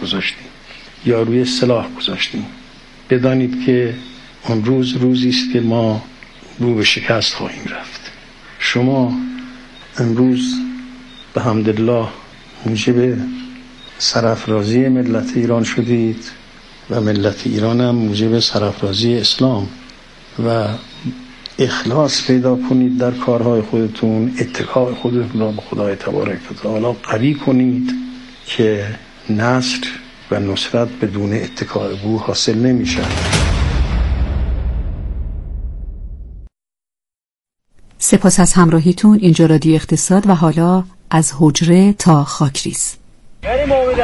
گذاشتیم یا روی سلاح گذاشتیم. بدانید که اون روز روزی است که ما رو به شکست خواهیم رفت. شما امروز به حمدالله موجب سرافرازی ملت ایران شدید و ملت ایران هم موجب سرافرازی اسلام و اخلاص پیدا کنید در کارهای خودتون، اتکای خودتون را به خدای تبارک و تعالی قوی کنید که نصر و نصرت بدون اتکای او حاصل نمیشه. سپاس از همراهیتون. اینجا رادیو اقتصاد و حالا از حجره تا خاکریز. بریم امیده.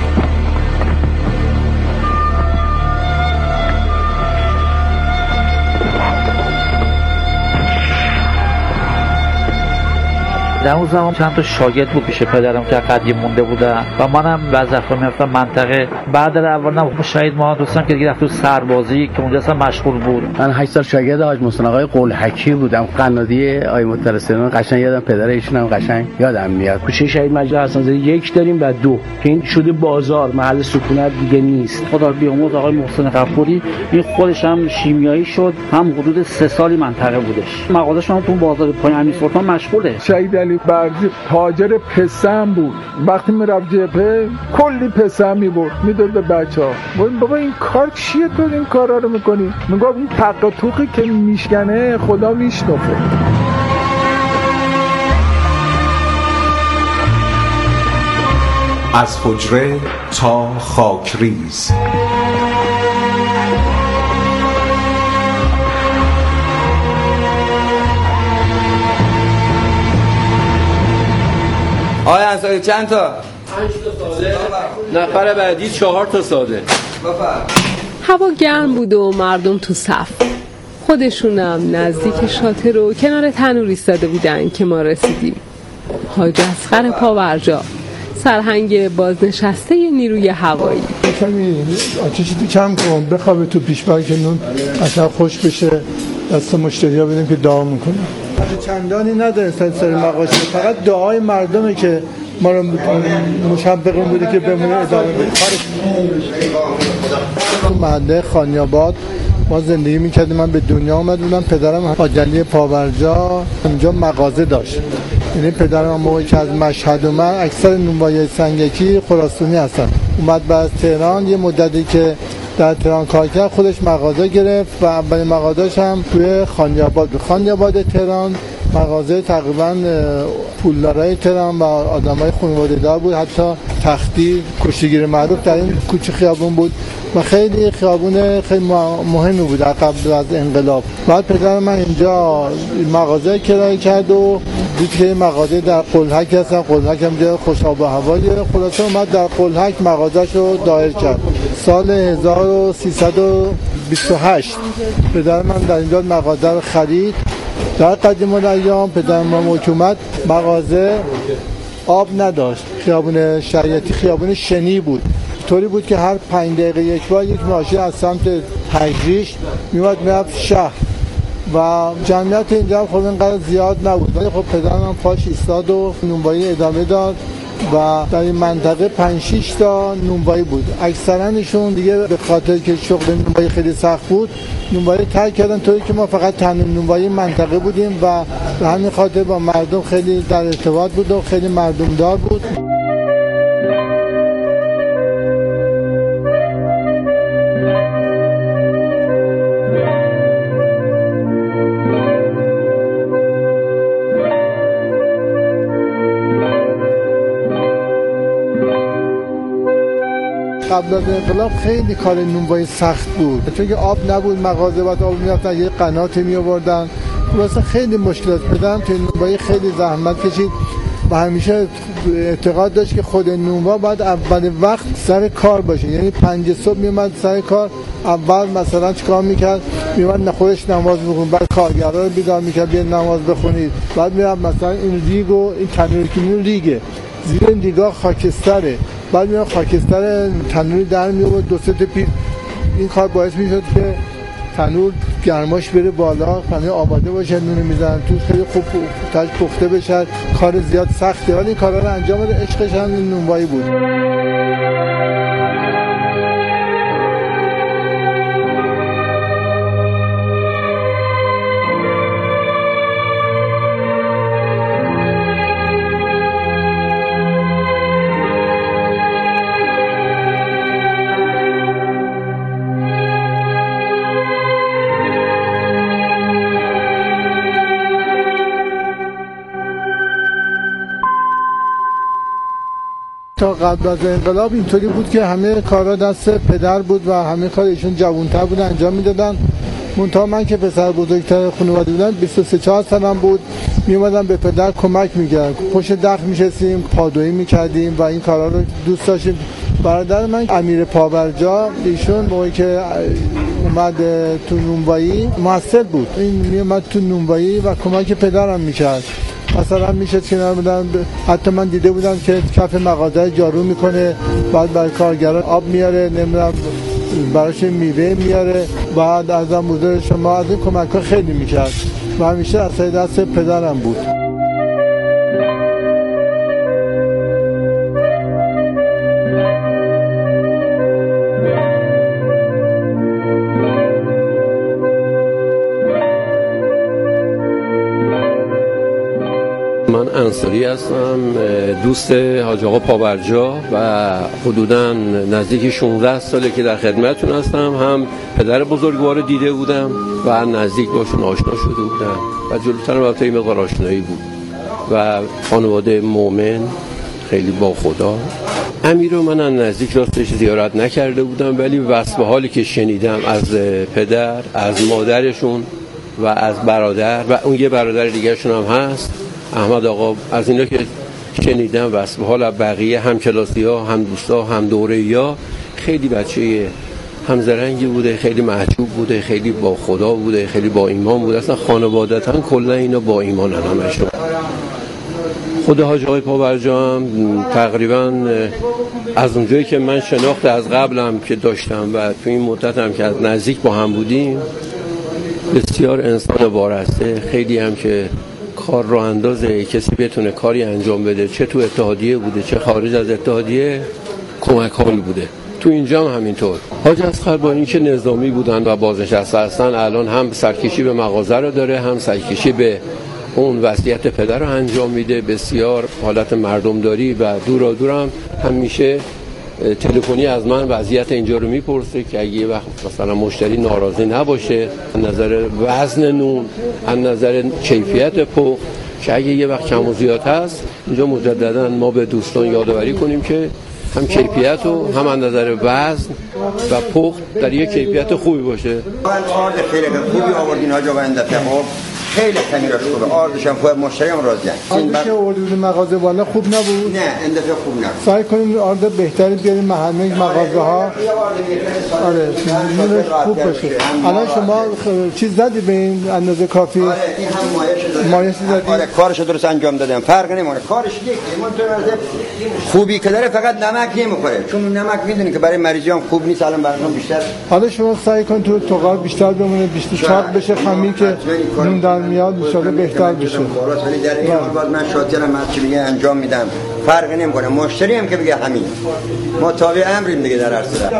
در اون زمان چند تا شاگرد بود پیش پدرم که قدیم مونده بودن و منم وظیفه می‌رفتم منطقه. بعد در اولم شهید محمد حسین که رفت تو سربازی که اونجا اصلا مشغول بود. من 8 سال شاگرد حاج محسن آقای قلحکی بودم. قنادی آقای مترسیان قشنگ یادم، پدر ایشون هم قشنگ یادم میاد. کوچه شهید مجید حسن‌زاده 1 داریم و 2 که این شده بازار، محل سکونت دیگه نیست. خدا بیامرز آقای محسن غفوری این خودش هم شیمیایی شد، هم حدود 3 سالی منطقه بودش. مغازه‌ش هم تو بازار پایین امیر سلطان مشغوله. شهید علی برزی تاجر پسم بود. وقتی میرفت جبهه کلی پسم میبرد میداد به بچه‌ها. بابا این کار چیه تو این کارا رو میکنی؟ میگفت این تق و توقی که میشکنه خدا میشنفه. از حجره تا خاکریز. آیا انصاری چند تا؟ 5 تا ساده. نفر بعدی 4 تا ساده. هوا گرم بود و مردم تو صف. خودشونم نزدیک شاطر و کنار تنور ایستاده بودن که ما رسیدیم. حاج اصغر پاورجا، سرهنگ بازنشسته نیروی هوایی. کمی آتیشی تو کم کن، بخوابه تو پیشبر که نون اصلا خوش بشه، دست مشتریا بدیم که دعا میکنه. چندانی نداره سر مقاشه، فقط دعای مردمه که ما رو مشبقون بوده که بمونه ادامه بده. تو محله خانیاباد ما زندگی میکردیم. من به دنیا اومد بودم. پدرم حاج علی پاورجا اونجا مغازه داشت. یعنی پدرم موقعی که از مشهد اومد، اکثر نونوایی سنگکی خراسانی هستن، اومد بعد تهران یه مدتی که در تهران کار کرد، خودش مغازه گرفت و اولین مغازه‌اش هم توی خانیاباد بود. خانیاباد تهران مغازه تقریبا پولدارای تهران و آدمای خانواده‌دار بود. حتی تختی کشتیگیر معروف در این کوچه خیابون بود و خیلی خیابون خیلی مهمی بود قبل از انقلاب. بعد پدرم من اینجا مغازه کرایه کرد و دید که مغازه در قلحک هستن. قلحک هم جای خوش آب و هوایی. خلاصه اومد در قلحک مغازه‌شو دایر کرد. سال 1328 پدرم من در اینجا مغازه رو خرید. در قدیم الایام پدرم حکومت مغازه آب نداشت. خیابون شریعتی خیابون شنی بود. طوری بود که هر 5 دقیقه یک بار یک ماشین از سمت تجریش میومد میرفت شهر و جمعیت اینجا خب اینقدر زیاد نبود. ولی خب پدرم پاش ایستاد و نونوایی ادامه داد و در این منطقه 5-6 تا نونوایی بود. اکثرانشون دیگه به خاطر که شغل نونوایی خیلی سخت بود نونوایی ترک کردن، طوری که ما فقط تنها نونوایی منطقه بودیم و به همین خاطر با مردم خیلی در ارتباط بود و خیلی مردم دار بود. قبل از انقلاب خیلی کار نونوایی سخت بود، چون که آب نبود. مغازه بعد آب می‌رفتن یه قناتی می‌آوردن. واسه خیلی مشکلات بدم که نونوایی خیلی زحمت کشید و همیشه اعتقاد داشت که خود نونوا باید اول وقت سر کار باشه. یعنی 5 صبح میومد سر کار، اول مثلا چیکار میکرد؟ میومد خودش نماز میخوند، بعد کارگرا رو بیدار میکرد بیا نماز بخونید. بعد میرفت مثلا این ریگ و این تنوری که میون ریگه، زیر این ریگا خاکستره، بعد میاد خاکستر تنوری در میاد 2-3 تا پیش. این کار باعث میشد که تنور گرماش بره بالا، پنیر آماده باشه، نون میزنن تو خیلی خوب تاج پخته بشه. کار زیاد سخته ولی این کارا رو انجام بده. عشقش هم نونوایی بود. قبل از انقلاب اینطوری بود که همه کارا دست پدر بود و همه کار ایشون جوان‌تر بود انجام میدادن. منتها من که پسر بزرگتر خانواده بودم 23-4 سالم بود، می اومدم به پدر کمک می‌کردم. پشت دخت می‌شستیم، پادویی می‌کردیم و این کارا رو دوست داشتیم. برادر من امیر پابرجا، ایشون موقعی که اومد تو نونوایی محصل بود، این می اومد تو نونوایی و کمک پدرم می‌کرد. مثلا میشد کنار بودن، حتی من دیده بودم که کف مغازه جارو میکنه، بعد برای کارگران آب میاره، نمیدونم براش میوه میاره. بعد ازم بزرگ شما از این کمک‌ها خیلی میکرد و همیشه از دست پدرم بود. من انصاری هستم، دوست حاج آقا پابرجا و حدوداً نزدیک 16 ساله که در خدمتتون هستم. هم پدر بزرگوار رو دیده بودم و نزدیک باشون آشنا شده بودم و جلوتر هم البته این مقدار آشنایی بود و خانواده مؤمن خیلی با خدا. امیر رو من از نزدیک راستش زیارت نکرده بودم، ولی وصف حالی که شنیدم از پدر، از مادرشون و از برادر و اون یه برادر دیگرشون هم هست احمد آقا، از اینا که شنیدم وصف حال بقیه هم کلاسی ها، هم دوستا، هم دوره ها، خیلی بچه همزرنگی بوده، خیلی محجوب بوده، خیلی با خدا بوده، خیلی با ایمان بوده. اصلا خانوادتا کلا اینا با ایمان همشون. خود حاج آقای پابرجا هم تقریبا از اونجایی که من شناخت از قبلم که داشتم و تو این مدت هم که از نزدیک با هم بودیم، بسیار انسان وارسته، خیلی هم که کار رو اندازه کسی بتونه کاری انجام بده، چه تو اتحادیه بوده چه خارج از اتحادیه، کمک حال بوده. تو اینجا هم همینطور. حاج اصغر با اینکه نظامی بودن و بازنشسته هستن، الان هم سرکشی به مغازه رو داره، هم سرکشی به اون وصیت پدر رو انجام میده. بسیار حالت مردمداری و دورا دورم همیشه تلفنی از من وضعیت اینجا رو میپرسه که اگه یه وقت مثلا مشتری ناراضی نباشه از نظر وزن نون، از نظر کیفیت پخت، که اگه یه وقت کم و زیاد هست اینجا مجددا ما به دوستان یادآوری کنیم که هم کیفیت و هم از نظر وزن و پخت در یک کیفیت خوبی باشه. آرد خیلی خوبی آوردین حاج آقا اندفعه، خیلی خمیراش خوبه، آردش هم خوبه، مشتری هم راضیه. آردش که آوردید مغازه والا خوب نبود؟ نه اندفعه خوب نبود. سعی کنیم آرد بهتری بیاریم محله مغازه ها. آره نونش خوب باشه. الان شما چیز زدی به این اندازه کافی؟ آره این هم مایش زدی. آره کارش درست انجام دادم، فرق نمیکنه، کارش یکیه. خوبی که داره فقط نمک نمیخوره، چون نمک میدونی که برای مریضیام خوب نیست. الان برام بیشتر حالا شما سعی کن تو توقع بیشتر بمونه، بیشتر چاق بشه، خمیر که نون در میاد ان شاءالله بهتر بشه. ولی در این حال باز من شاطرم، هر چی میگه انجام میدم، فرق نمیکنه. مشتری هم که بگه همین، ما تابع امریم دیگه در هر صورت.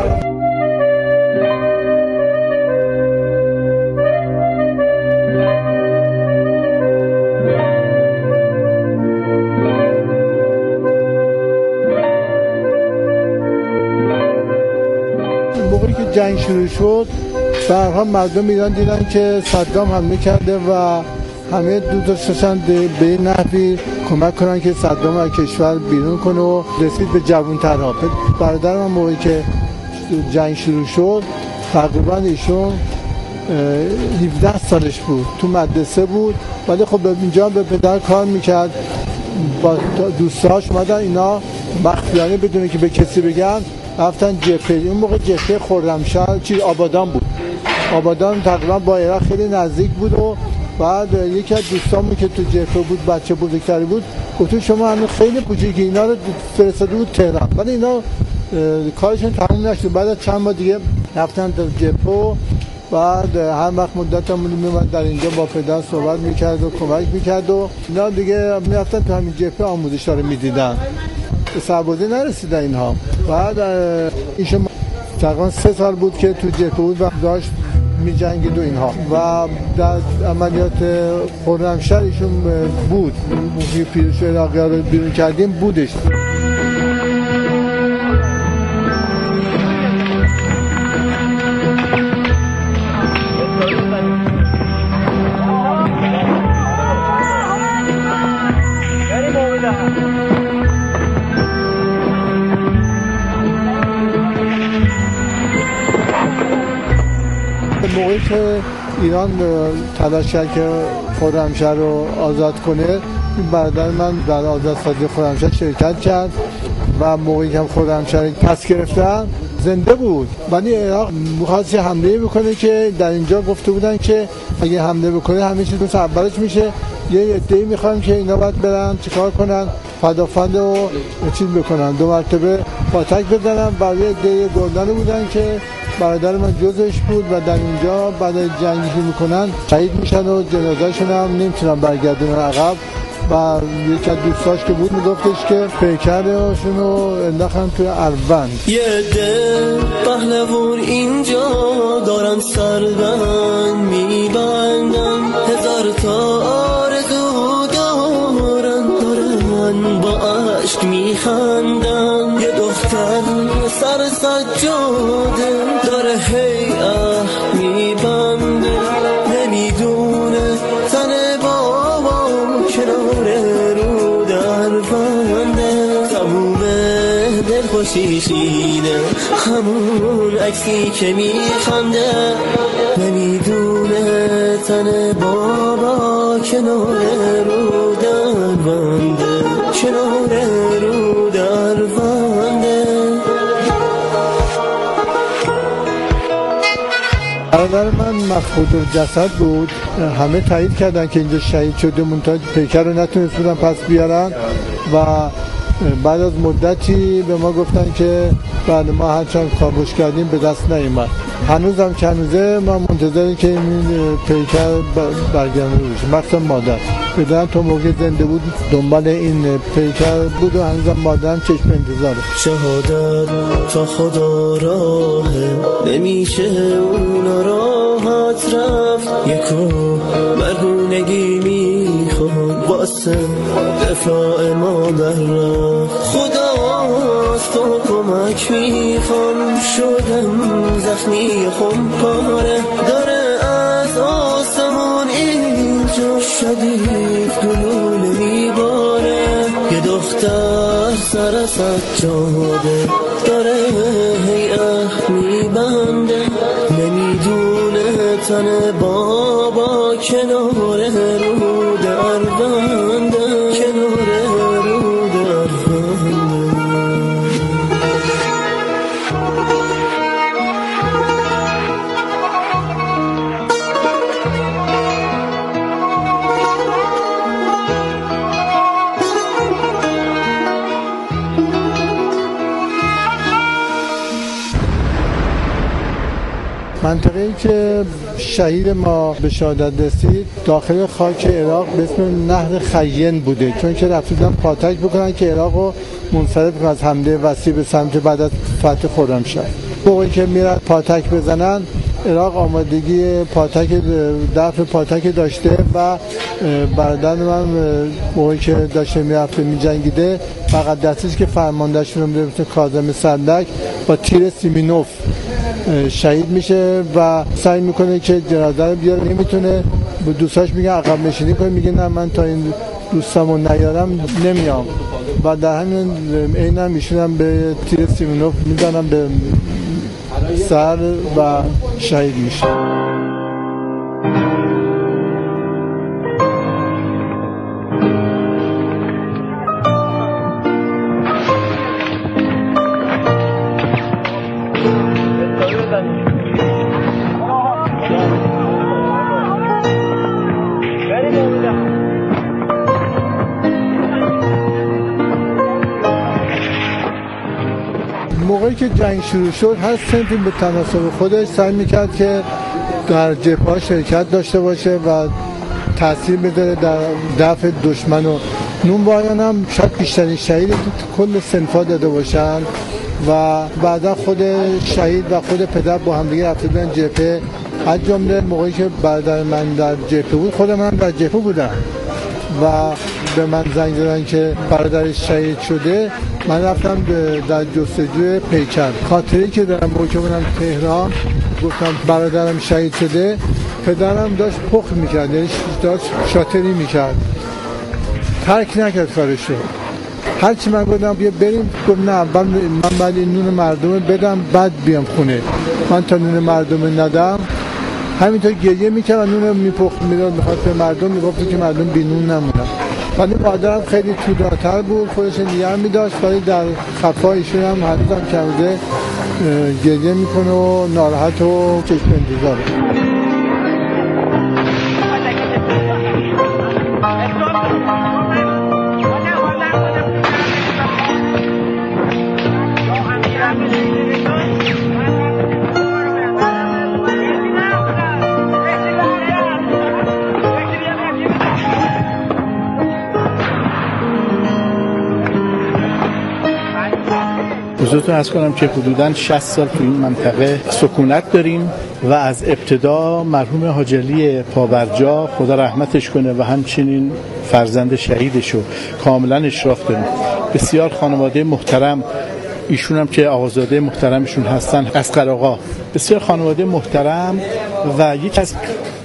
موقعی که جنگ شروع شد برها مردم ایران دیدن که صدام حمله کرده و همه دوست داشتن به این نحوی کمک کنن که صدام از کشور بیرون کنه و رسید به جوان‌ترها. برادرم موقعی که جنگ شروع شد تقریبا ایشون 17 سالش بود، تو مدرسه بود، ولی خب اینجا به پدر کار میکرد، با دوستاش اومدن اینا مخفیانه بدون که به کسی بگن رفتن جبهه. اون موقع جبهه خرمشهر آبادان بود. آبادان تقریبا با عراق خیلی نزدیک بود و بعد یکی از دوستامون که تو جبهه بود، بچه بزرگتری بود، گفت شما هنوز خیلی کوچیکی، اینا رو فرستاده بود تهران، ولی اینا کارشون تموم نشد. بعد از چند ماه دیگه رفتن در جبهه. بعد هر وقت مدتمون میومد در اینجا با پدر صحبت میکرد و کمک میکرد و اینا دیگه میرفتن تو همین جبهه آموزش‌ها رو میدیدن. به سربازی نرسیدن اینها. بعد ایشون تقریبا 3 سال بود که تو جبهه بود و داشت می‌جنگید و اینها و در عملیات خرمشهر ایشون بود. موقعی پیروزی عراقی رو بیرون کردیم بودش. موقعی که ایران تلاش کرد که خرمشهر رو آزاد کنه، برادر من در آزادسازی خرمشهر شرکت کرد و موقعی که خرمشهر پس گرفتن زنده بود، ولی عراق می‌خواست حمله بکنه که در اینجا گفته بودن که اگه حمله بکنه همه چیز مثل اولش میشه. یه عده‌ای می‌خوان که اینا باید برن چیکار کنن، پدافند رو چیز بکنن، 2 مرتبه پاتک بزنن. و یه عده گردنه بودن که برادر من جزش بود و در اینجا بعد از جنگی که میکنن شهید میشن و جنازه‌شون هم نمیتونن برگردونن عقب. و یکی از دوستاش که بود میگفتش که پیکرشون رو انداختن توی اروند. یه ده پهلوان اینجا دارن سربند میبندن، 1000 تا آرزو دارن با عشق میخندن. یه دختر سر سجاده داره هی میبنده، نمیدونه تن بابا کنار رو در بنده. تموم دلخوشیشینه همون عکسی که میخنده، نمیدونه تن بابا کنار رو در بنده، کنار رو در بنده. برادر من مفقود الجسد بود، همه تایید کردن که اینجا شهید شده، منتها پیکر رو نتونست بودن پس بیارن و بعد از مدتی به ما گفتن که بعد ما هرچند کاوش کردیم به دست نیامد. هنوزم که هنوزه ما منتظریم که این پیکر برگرده بشه، مخصوصا مادر بدن تا موقع زنده بود دنبال این پیکر بود و هنوزم مادرم چشم انتظاره. شهادت تا خدا راهه، نمیشه اونا راحت رفت. یکو مرگونگی میخواد واسه دفاع مادر رفت. خداست تو کمک میخوام، شدم زخمی خمپاره، داره از آسمون اینجا شدید گلوله میباره. یه دختر سر سجاده داره هیئت میبنده، نمیدونه تن بابا کنار رو در بنده، کنار رو در بنده. منطقه‌ای که شهید ما به شهادت رسید داخل خاک عراق به اسم نهر خیین بوده، چون که رفتن پاتک بکنن که عراق رو منصرف کنن از حمله وسیع به سمت بعد از فتح خرمشهر. موقعی که میرن پاتک بزنن، عراق آمادگی پاتک دفع پاتک داشته و برادر من موقعی که داشته میرفته میجنگیده فقط دستش که فرماندهشون رو میده کاظم سندک با تیر سیمینوف شهید میشه و سعی میکنه که جنازه رو بیاره، نمیتونه. به دوستاش میگه عقب نشینی کنه، میگه نه من تا این دوستامو نیارم نمیام و در همین عین هم ایشون به تیر سیمینوف میزنن به سر و شهید میشه. موقعی که جنگ شروع شد هر سنفی به تناسب خودش سعی میکرد که در جبهه‌ها شرکت داشته باشه و تاثیر بذاره در دفع دشمن و نونوایان هم شاید بیشترین شهید کل صنفا داده باشن و بعدا خود شهید و خود پدر با هم دیگه رفته بودن جبهه. از جمله موقعی که برادر من در جبهه بود خود من در جبهه بودم و به من زنگ زدن که برادرش شهید شده. من رفتم در جستجوی پیکر. خاطری که دارم موقعی که بودم تهران گفتم برادرم شهید شده، پدرم داشت پخت میکرد، یعنی داشت شاتری میکرد، ترک نکرد کارشو. هرچی من گفتم بیا بریم، گفت نه من باید این نون مردم بدم بعد بیام خونه. من تا نون مردم ندم همینطور گریه میکرد و نون میپخت میداد میخواد به مردم، میگفت که مردم بی نون نمونن. ولی مادرم خیلی توداتر بود، خودش نگه میداشت، ولی در خفا ایشون هم هنوزم کمده گریه میکنه و ناراحت و چشم انتظاره. حضورتون عرض کنم که حدوداً 60 سال تو این منطقه سکونت داریم و از ابتدا مرحوم حاجی علی پابرجا خدا رحمتش کنه و همچنین فرزند شهیدشو کاملا اشراف داریم. بسیار خانواده محترم، ایشون هم که آقازاده محترمشون هستن، اصغر آقا، بسیار خانواده محترم و یک از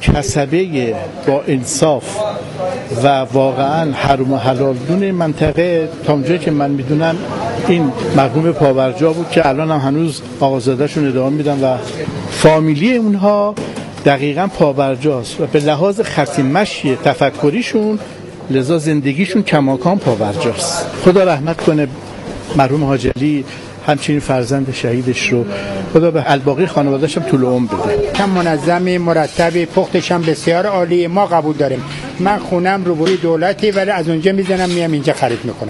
کسبه با انصاف و واقعا حرام و حلال دون منطقه تا اونجایی که من میدونم این مرحوم پابرجا بود که الان هم هنوز آقازادهشون ادامه میدن و فامیلی اونها دقیقاً پابرجاست و به لحاظ خط مشی تفکریشون لذا زندگیشون کماکان پابرجاست. خدا رحمت کنه مرحوم حاجی علی، همچنین فرزند شهیدش رو خدا به الباقی خانواده‌اش هم طول عمر بده. کم منظم، مرتب، پختش هم بسیار عالی، ما قبول داریم. من خونم روبروی دولتی ولی از اونجا میزنم میام اینجا خرید میکنم.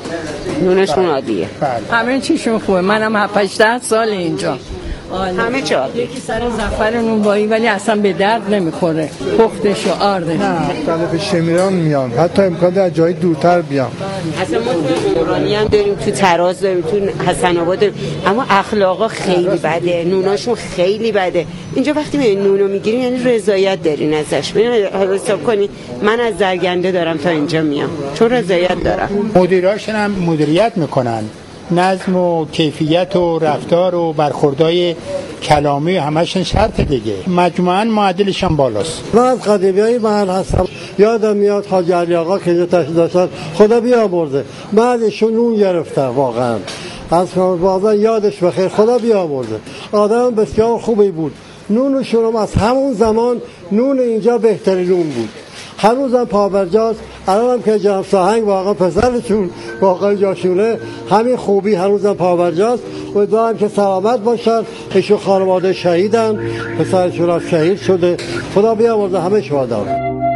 نونشون عادیه. همه چیشون خوبه. منم 7-8 سال اینجا. همه چی عادیه. یکی سر زعفر نونوایی ولی اصلا به درد نمیخوره. پختش و آردش. مختلف شمیران میان، حتی امکان از جای دورتر بیان. اصلا ما تو عمرانی هم داریم، تو تراز داریم، تو حسن آباد داریم، اما اخلاقا خیلی بده، نوناشون خیلی بده. اینجا وقتی می نونو میگیرین یعنی رضایت دارین ازش. حساب کنین من از زرگنده دارم تا اینجا میام چون رضایت دارم. مدیراشون هم مدیریت میکنن، نظم و کیفیت و رفتار و برخوردهای کلامی همشون شرط دیگه. مجموعاً معدلشون بالاست. من از قدیمیای محل هستم، یادم میاد حاجی علی آقا که اینجا تشریف داشتن خدا بیامرزه، بعدشون نون گرفتن، واقعا از واقعا یادش بخیر، خدا بیامرزه. آدم بسیار خوبی بود. نونشون هم از همون زمان نون اینجا بهترین نون بود. هنوزم پابرجاست. الان هم که جناب ساهنگ واقعا پسرشون واقعا جاشونه، همین خوبی هنوزم پابرجاست. امیدوارم که سلامت باشن. ایشون خانواده شهیدن، پسرشون هم شهید شده. خدا بیامرزه همه شهدا.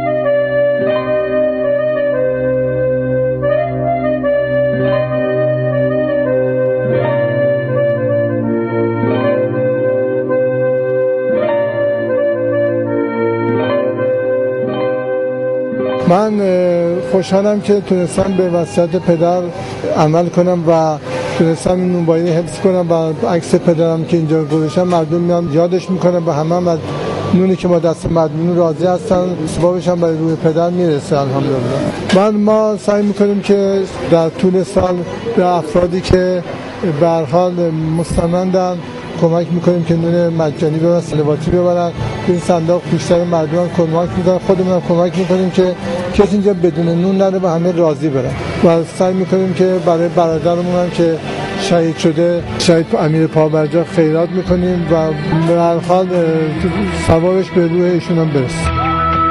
من خوشحالم که تونستم به وصیت پدر عمل کنم و تونستم این نونوایی حفظ کنم و عکس پدرم که اینجا گذاشتم مردم میان یادش میکنم و همه از نونی که ما دست مردم راضی هستن، ثوابش هم برای روی پدر میرسه الحمدلله. ما سعی میکنیم که در طول سال به افرادی که به هر حال مستمندن کمک میکنیم که نون مجانی ببرن، سلواتی ببرن. این صندوق بیشتر مردم کمک میکنن، خودمون هم کمک میکنیم که کسی اینجا بدون نون نره و همه راضی برن. و سعی میکنیم که برای برادرمون هم که شهید شده، شهید امیر پابرجا، خیرات میکنیم و به هر حال ثوابش به روح ایشون هم برسه.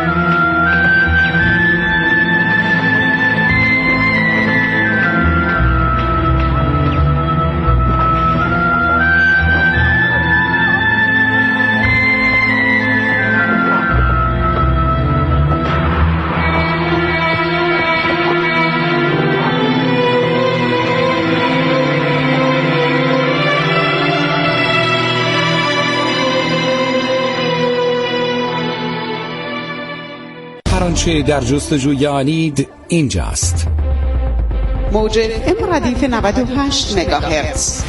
آنچه در جستجوی آنید اینجاست. موج FM ردیف 98 مگاهرتز،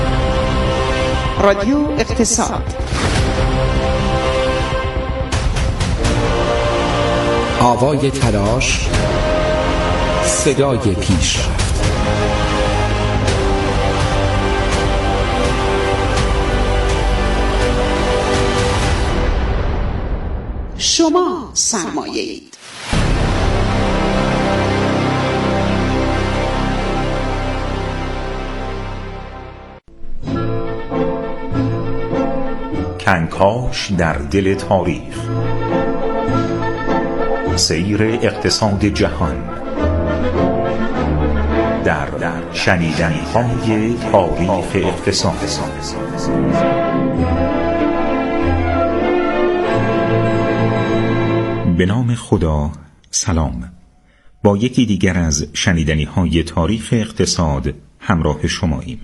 رادیو اقتصاد. آوای تلاش، صدای پیشرفت. شما سرمایه اید. کنکاش در دل تاریخ، سیر اقتصاد جهان در شنیدنی‌های تاریخ اقتصاد. به نام خدا، سلام. با یکی دیگر از شنیدنی‌های تاریخ اقتصاد همراه شماییم.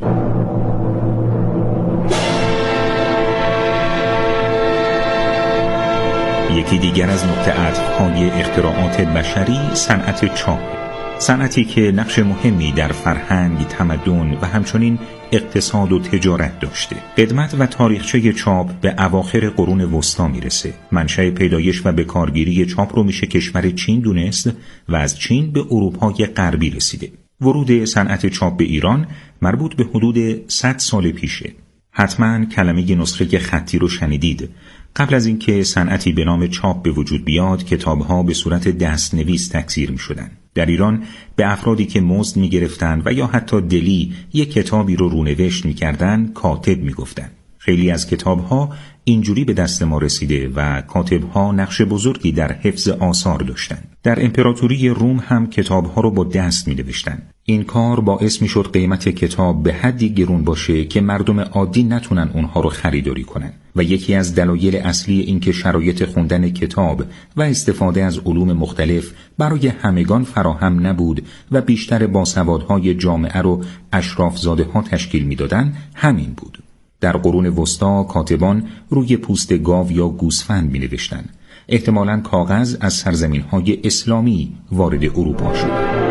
یکی دیگر از نقطه عطف‌های اختراعات بشری صنعت چاپ، صنعتی که نقش مهمی در فرهنگ، تمدن و همچنین اقتصاد و تجارت داشته. قدمت و تاریخچه چاپ به اواخر قرون وسطا میرسه. منشأ پیدایش و بکارگیری چاپ رو میشه کشور چین دونست و از چین به اروپای غربی رسیده. ورود صنعت چاپ به ایران مربوط به حدود 100 سال پیشه. حتما کلمه نسخه خطی رو شنیدید. قبل از اینکه صنعتی به نام چاپ به وجود بیاد، کتاب‌ها به صورت دست‌نویس تکثیر می‌شدن. در ایران به افرادی که مزد می‌گرفتن و یا حتی دلی یک کتابی رو رونوشت می‌کردن کاتب می‌گفتن. خیلی از کتاب‌ها اینجوری به دست ما رسیده و کاتب‌ها نقش بزرگی در حفظ آثار داشتن. در امپراتوری روم هم کتاب‌ها رو با دست می‌نوشتن. این کار باعث می‌شد قیمت کتاب به حدی گرون باشه که مردم عادی نتونن اونها رو خریداری کنن و یکی از دلایل اصلی این که شرایط خوندن کتاب و استفاده از علوم مختلف برای همگان فراهم نبود و بیشتر باسوادهای جامعه رو اشرافزاده‌ها تشکیل می‌دادن همین بود. در قرون وسطا کاتبان روی پوست گاو یا گوسفند می‌نوشتند. احتمالاً کاغذ از سرزمین‌های اسلامی وارد اروپا شد.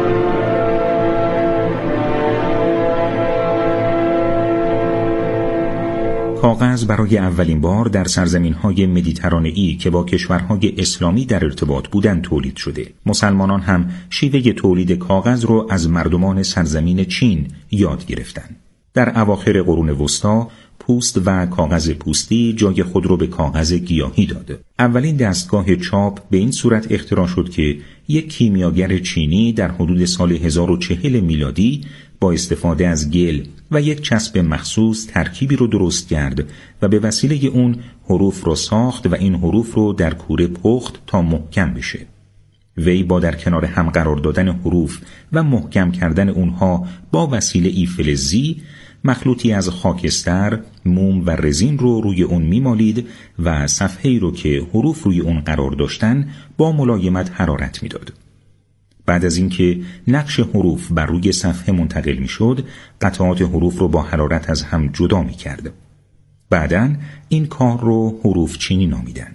کاغذ برای اولین بار در سرزمین‌های مدیترانه‌ای که با کشورهای اسلامی در ارتباط بودند تولید شده. مسلمانان هم شیوه تولید کاغذ رو از مردمان سرزمین چین یاد گرفتند. در اواخر قرون وسطا پوست و کاغذ پوستی جای خود رو به کاغذ گیاهی داد. اولین دستگاه چاپ به این صورت اختراع شد که یک کیمیاگر چینی در حدود سال 1040 میلادی با استفاده از گل و یک چسب مخصوص ترکیبی رو درست کرد و به وسیله اون حروف رو ساخت و این حروف رو در کوره پخت تا محکم بشه. وی با در کنار هم قرار دادن حروف و محکم کردن اونها با وسیله فلزی، مخلوطی از خاکستر، موم و رزین رو روی اون میمالید و صفحه‌ای رو که حروف روی اون قرار داشتن با ملایمت حرارت میداد. بعد از اینکه نقش حروف بر روی صفحه منتقل میشد، قطعات حروف رو با حرارت از هم جدا میکرد. بعداً این کار رو حروف چینی نامیدن.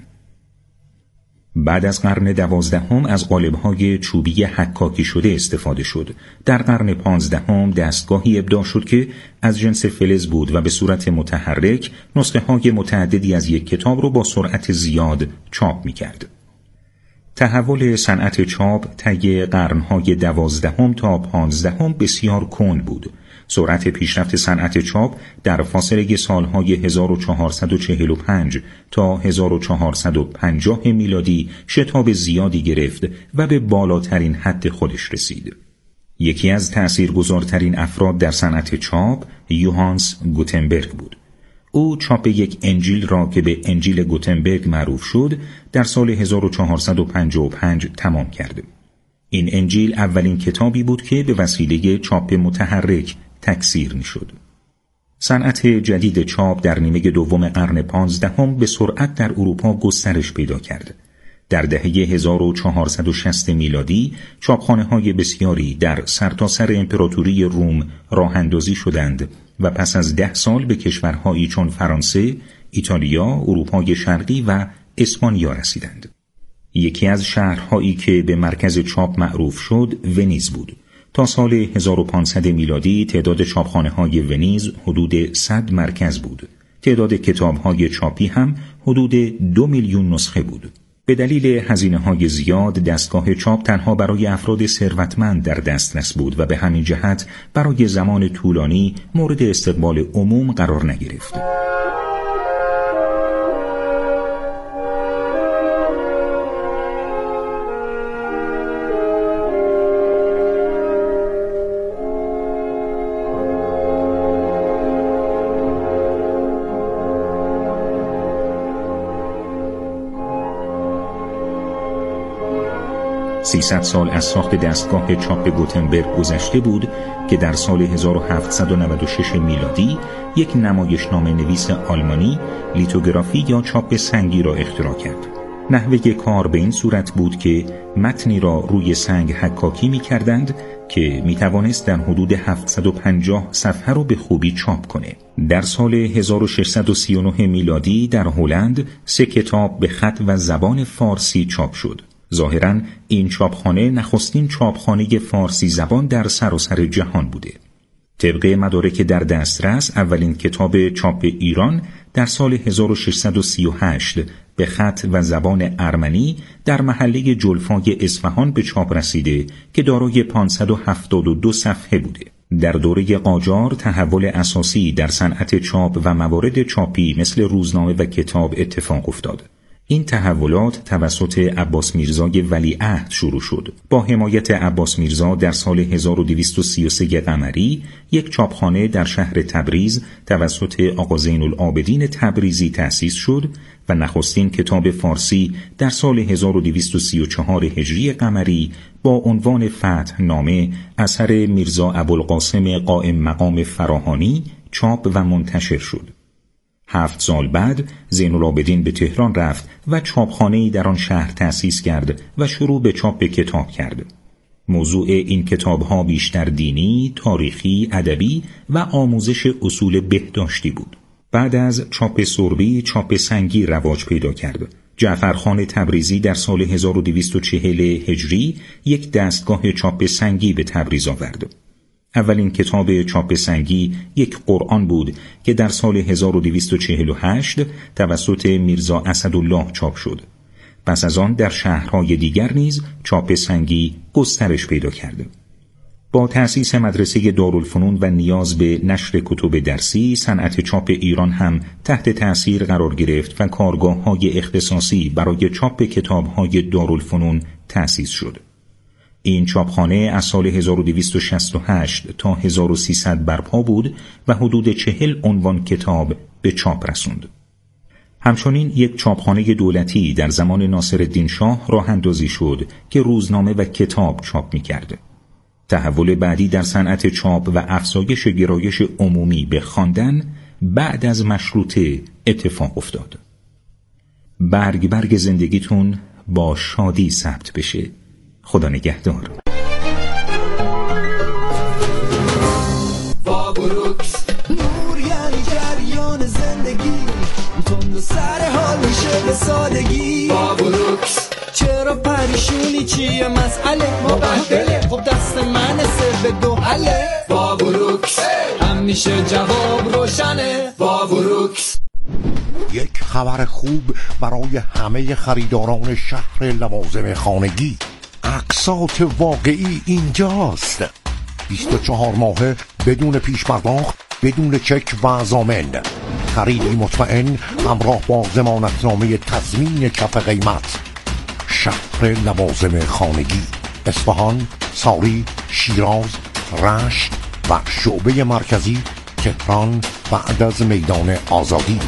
بعد از قرن 12 از قالب‌های چوبی حکاکی شده استفاده شد. در قرن 15 دستگاهی ابداع شد که از جنس فلز بود و به صورت متحرک نسخه‌های متعددی از یک کتاب رو با سرعت زیاد چاپ می‌کرد. تحول صنعت چاپ طی قرن‌های 12 تا 15 بسیار کند بود. سرعت پیشرفت صنعت چاپ در فاصله سالهای 1445 تا 1450 میلادی شتاب زیادی گرفت و به بالاترین حد خودش رسید. یکی از تأثیرگذارترین افراد در صنعت چاپ یوهانس گوتنبرگ بود. او چاپ یک انجیل را که به انجیل گوتنبرگ معروف شد در سال 1455 تمام کرد. این انجیل اولین کتابی بود که به وسیله چاپ متحرک تکثیر می‌شد. صنعت جدید چاپ در نیمه دوم قرن 15 به سرعت در اروپا گسترش پیدا کرد. در دهه 1460 میلادی چاپخانه‌های بسیاری در سرتاسر امپراتوری روم راه‌اندازی شدند و پس از 10 سال به کشورهایی چون فرانسه، ایتالیا، اروپای شرقی و اسپانیا رسیدند. یکی از شهرهایی که به مرکز چاپ معروف شد ونیز بود. تا سال 1500 میلادی تعداد چاپخانه‌های ونیز حدود 100 مرکز بود. تعداد کتاب‌های چاپی هم حدود 2 میلیون نسخه بود. به دلیل هزینه‌های زیاد دستگاه چاپ تنها برای افراد ثروتمند در دسترس بود و به همین جهت برای زمان طولانی مورد استقبال عموم قرار نگرفت. 300 سال از ساخت دستگاه چاپ گوتنبرگ گذشته بود که در سال 1796 میلادی یک نمایشنامه نویس آلمانی لیتوگرافی یا چاپ سنگی را اختراع کرد. نحوه کار به این صورت بود که متنی را روی سنگ حکاکی می کردند که می توانست در حدود 750 صفحه را به خوبی چاپ کنه. در سال 1639 میلادی در هلند 3 کتاب به خط و زبان فارسی چاپ شد. ظاهراً این چاپخانه نخستین چاپخانه فارسی زبان در سراسر جهان بوده. طبق مدارک در دسترس اولین کتاب چاپ ایران در سال 1638 به خط و زبان ارمنی در محله جلفای اصفهان به چاپ رسیده که دارای 572 صفحه بوده. در دوره قاجار تحول اساسی در صنعت چاپ و موارد چاپی مثل روزنامه و کتاب اتفاق افتاد. این تحولات توسط عباس میرزای ولیعهد شروع شد. با حمایت عباس میرزا در سال 1233 قمری یک چاپخانه در شهر تبریز توسط آقا زین العابدین تبریزی تأسیس شد و نخستین کتاب فارسی در سال 1234 هجری قمری با عنوان فتح نامه اثر میرزا ابوالقاسم قائم مقام فراهانی چاپ و منتشر شد. 7 سال بعد زین العابدین به تهران رفت و چاپخانه‌ای در آن شهر تأسیس کرد و شروع به چاپ کتاب کرد. موضوع این کتاب‌ها بیشتر دینی، تاریخی، ادبی و آموزش اصول بهداشتی بود. بعد از چاپ سربی، چاپ سنگی رواج پیدا کرد. جعفرخان تبریزی در سال 1240 هجری یک دستگاه چاپ سنگی به تبریز آورد. اولین کتاب چاپ سنگی یک قرآن بود که در سال 1248 توسط میرزا اسدالله چاپ شد. پس از آن در شهرهای دیگر نیز چاپ سنگی گسترش پیدا کرد. با تأسیس مدرسه دارالفنون و نیاز به نشر کتب درسی، صنعت چاپ ایران هم تحت تأثیر قرار گرفت و کارگاه‌های اختصاصی برای چاپ کتاب‌های دارالفنون تأسیس شد. این چاپخانه از سال 1268 تا 1300 برپا بود و حدود 40 عنوان کتاب به چاپ رسوند. همچنین یک چاپخانه دولتی در زمان ناصرالدین شاه راه اندازی شد که روزنامه و کتاب چاپ می‌کرد. تحول بعدی در صنعت چاپ و افزایش گرایش عمومی به خواندن بعد از مشروطه اتفاق افتاد. برگ زندگیتون با شادی ثبت بشه. خدا نگهدار. بابروکس نور یعنی جریان زندگی، تند و سر حال میشه به سادگی. بابروکس چرا پریشونی چیه مسئله مبهدله، خب دست من سر به دو حله. بابروکس همیشه جواب روشنه. بابروکس یک خبر خوب برای همه خریداران شهر لوازم خانگی. اقساط واقعی اینجاست. 24 ماهه بدون پیش پرداخت، بدون چک و ضامن. خریدی مطمئن همراه با ضمانتنامه تضمین کف قیمت. شهر لوازم خانگی، اصفهان، ساری، شیراز، رشت و شعبه مرکزی تهران بعد از میدان آزادی.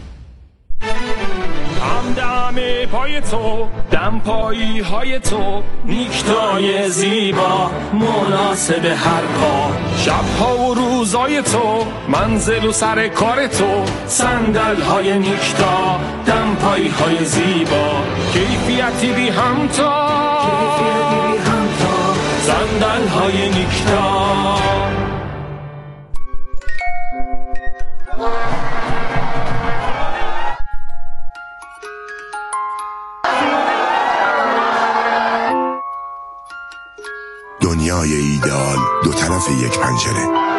دم پای تو، دم پایی های تو، نیکتای زیبا مناسب هر پا. شبها و روزای تو، منزل و سر کار تو، صندل های نیکتا، دم پایی های زیبا. کیفیتی بی همتا، صندل های نیکتا. دنیای ایدئال دو طرف یک پنجره.